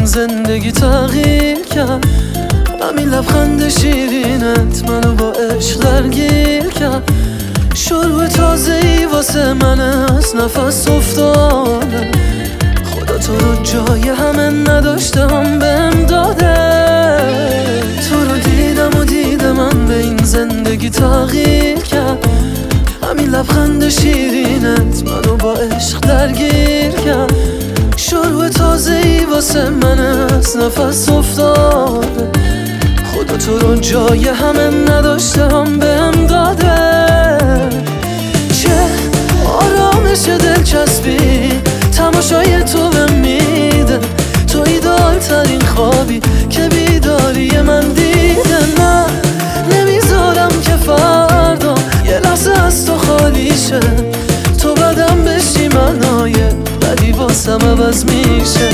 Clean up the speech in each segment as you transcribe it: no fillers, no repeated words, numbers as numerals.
زندگی تغییر کرد. همین لبخند شیرینت منو با عشق درگیر کرد. شروع تازه‌ای واسه من از نفس افتاده. خدا تو رو جای همه نداشتم بهم داده. تو رو دیدم و دیدم من به این زندگی تغییر کرد. همین لبخند شیرینت منو با عشق درگیر کرد. شروع تازه‌ای واسه من از نفس افتاده. خدا تو رو جای همه نداشتم بهم داده. چه آرامش دلچسبی تماشای تو بهم میده. تو ایدال ترین خوابی که بیداری من دیده. نه نمیذارم که فردا یه لحظه از تو خالی شه. تو بدم بشی منای بدی واسم عوض میشه.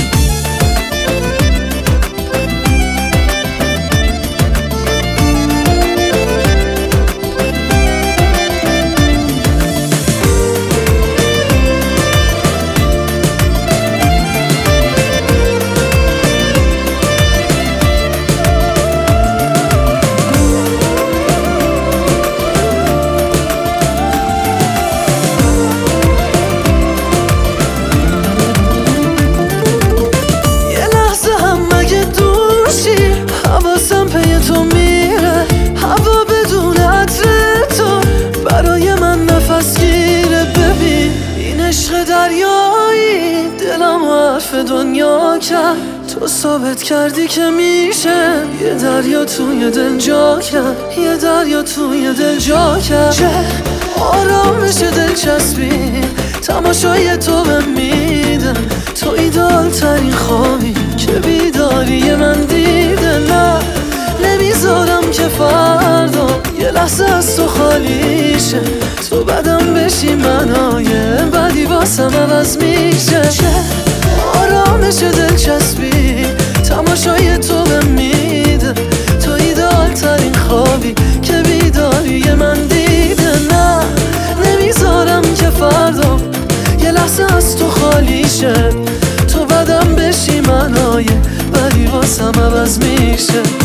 حواسم پی تو میره. هوا بدون عطر تو برای من نفس گیره. ببین این عشق دریایی دلم و حرف دنیا کرد. تو ثابت کردی که میشه یه دریا توی دل جا کرد. یه دریا توی دل جا کرد. چه آرامش دلچسبی تماشای تو بهم میده. تو ایدال ترین خوابی که بیداری من دیده. نه نمیذارم که فردا یه لحظه از تو خالی شه. تو بدم بشی منای بدی واسم عوض میشه. چه آرامش دلچسبی تماشای تو بهم میده. تو ایدال ترین خوابی که بیداری من دیده. نه نمیذارم که فردا یه لحظه از تو خالی شه. تو بدم بشی منای بدی واسم عوض میشه.